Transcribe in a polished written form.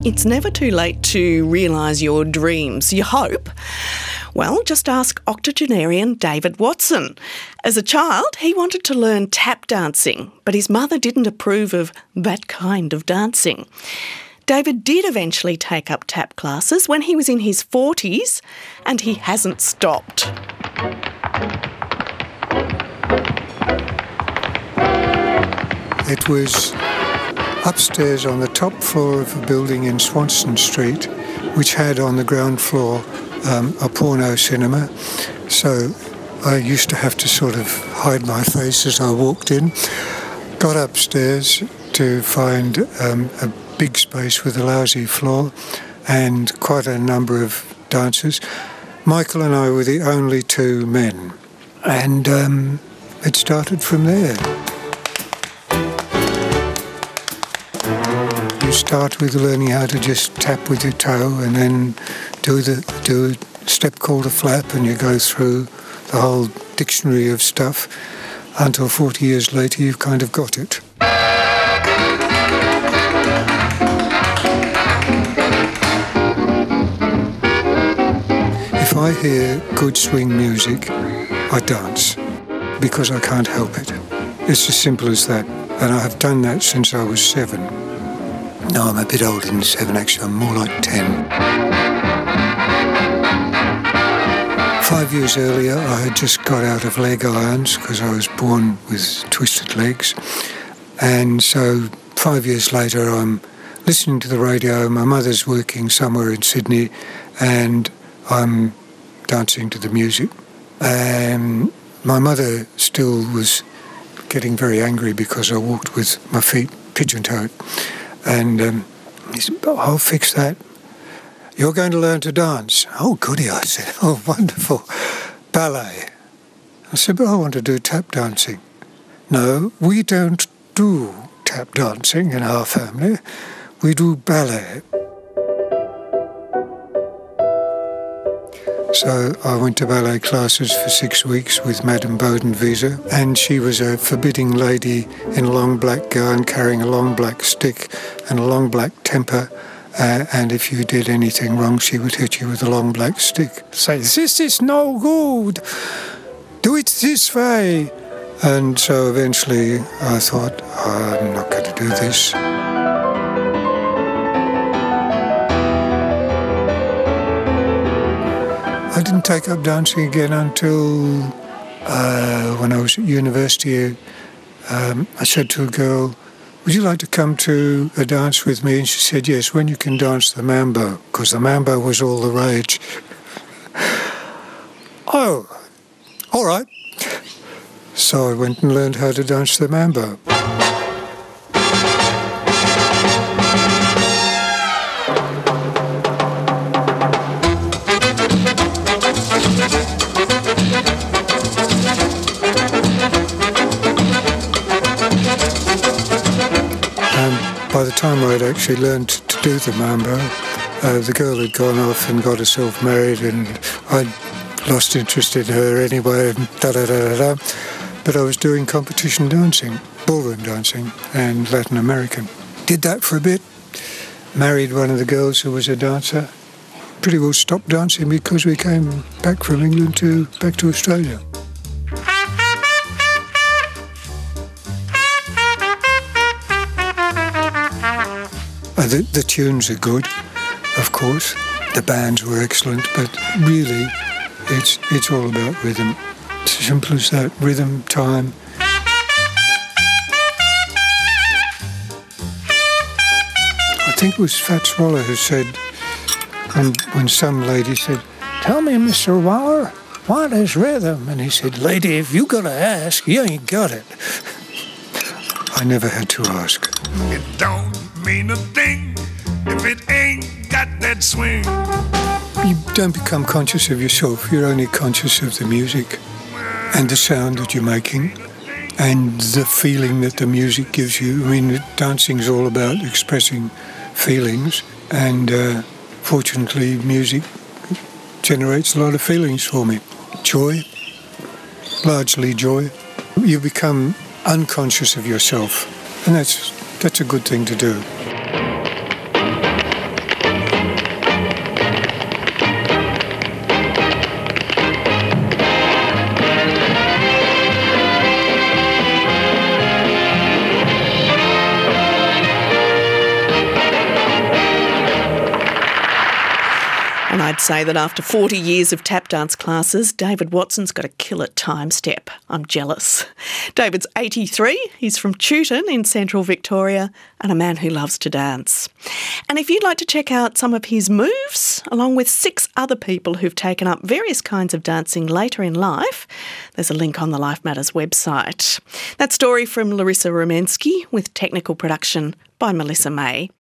It's never too late to realise your dreams, you hope. Well, just ask octogenarian David Watson. As a child, he wanted to learn tap dancing, but his mother didn't approve of that kind of dancing. David did eventually take up tap classes when he was in his 40s, and he hasn't stopped. It was upstairs on the top floor of a building in Swanston Street, which had on the ground floor a porno cinema. So I used to have to sort of hide my face as I walked in. Got upstairs to find a big space with a lousy floor and quite a number of dancers. Michael and I were the only two men, and it started from there. You start with learning how to just tap with your toe and then do a step called a flap, and you go through the whole dictionary of stuff until 40 years later you've kind of got it. If I hear good swing music, I dance because I can't help it. It's as simple as that, and I have done that since I was 7. No, I'm a bit older than 7, actually. I'm more like 10. 5 years earlier, I had just got out of leg irons because I was born with twisted legs. And so 5 years later, I'm listening to the radio. My mother's working somewhere in Sydney, and I'm dancing to the music. And my mother still was getting very angry because I walked with my feet pigeon-toed. And he said, "Oh, I'll fix that. You're going to learn to dance." "Oh, goody," I said. "Oh, wonderful. Ballet." I said, "But I want to do tap dancing." "No, we don't do tap dancing in our family. We do ballet." So I went to ballet classes for 6 weeks with Madame Bodenwieser, and she was a forbidding lady in a long black gown carrying a long black stick and a long black temper, and if you did anything wrong she would hit you with a long black stick. Say, "This is no good, do it this way." And so eventually I thought, I'm not going to do this. I didn't take up dancing again until when I was at university. I said to a girl, "Would you like to come to a dance with me?" And she said, "Yes, when you can dance the mambo," because the mambo was all the rage. "Oh, all right." So I went and learned how to dance the mambo. By the time I had actually learned to do the mambo, the girl had gone off and got herself married, and I'd lost interest in her anyway, and da-da-da-da-da. But I was doing competition dancing, ballroom dancing, and Latin American. Did that for a bit, married one of the girls who was a dancer, pretty well stopped dancing because we came back from England back to Australia. The tunes are good, of course. The bands were excellent, but really, it's all about rhythm. It's as simple as that. Rhythm, time. I think it was Fats Waller who said, when some lady said, "Tell me, Mr. Waller, what is rhythm?" And he said, "Lady, if you gotta ask, you ain't got it." I never had to ask. It don't mean a thing if it ain't got that swing. You don't become conscious of yourself. You're only conscious of the music and the sound that you're making and the feeling that the music gives you. I mean, dancing's all about expressing feelings, and fortunately music generates a lot of feelings for me. Joy, largely joy. You become unconscious of yourself, and that's a good thing to do. say that after 40 years of tap dance classes, David Watson's got a killer time step. I'm jealous. David's 83, he's from Chewton in central Victoria, and a man who loves to dance. And if you'd like to check out some of his moves, along with 6 other people who've taken up various kinds of dancing later in life, there's a link on the Life Matters website. That story from Larissa Rumensky with technical production by Melissa May.